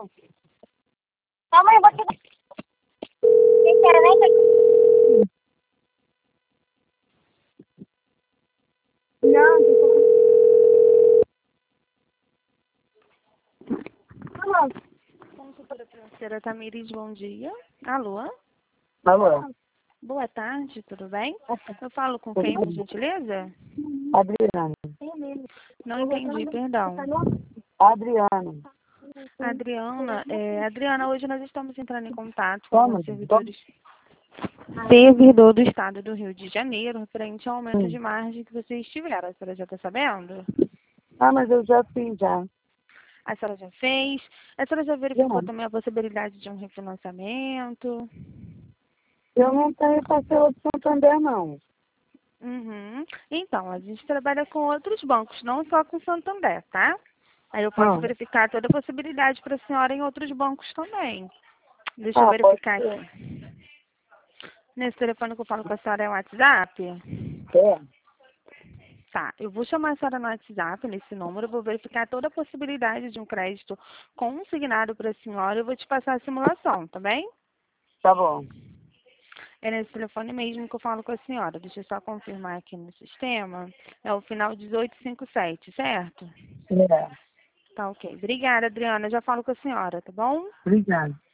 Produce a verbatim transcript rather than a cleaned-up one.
Calma aí, eu vou te dar. Internet. Não, não. Consultora financeira Tamires, bom dia. Alô? Alô, Boa tarde, tudo bem? Eu falo com quem, por gentileza? Adriana. Não entendi, perdão. Adriana. Adriana, é, Adriana, hoje nós estamos entrando em contato com Como? os servidores, servidor do Estado do Rio de Janeiro, referente ao aumento de margem que vocês tiveram. A senhora já está sabendo? Ah, mas eu já fiz já. A senhora já fez? A senhora já verificou Já. também a possibilidade de um refinanciamento? Eu não tenho parcela de Santander, não. Uhum. Então, a gente trabalha com outros bancos, não só com Santander, tá? Aí eu posso Ah. verificar toda a possibilidade para a senhora em outros bancos também. Deixa eu Ah, pode verificar ser. aqui. Nesse telefone que eu falo com a senhora é o WhatsApp? É. Tá, eu vou chamar a senhora no WhatsApp, nesse número, eu vou verificar toda a possibilidade de um crédito consignado para a senhora e eu vou te passar a simulação, tá bem? Tá bom. É nesse telefone mesmo que eu falo com a senhora. Deixa eu só confirmar aqui no sistema. É o final dezoito cinquenta e sete, certo? É. Tá ok. Obrigada, Adriana. Já falo com a senhora, tá bom? Obrigada.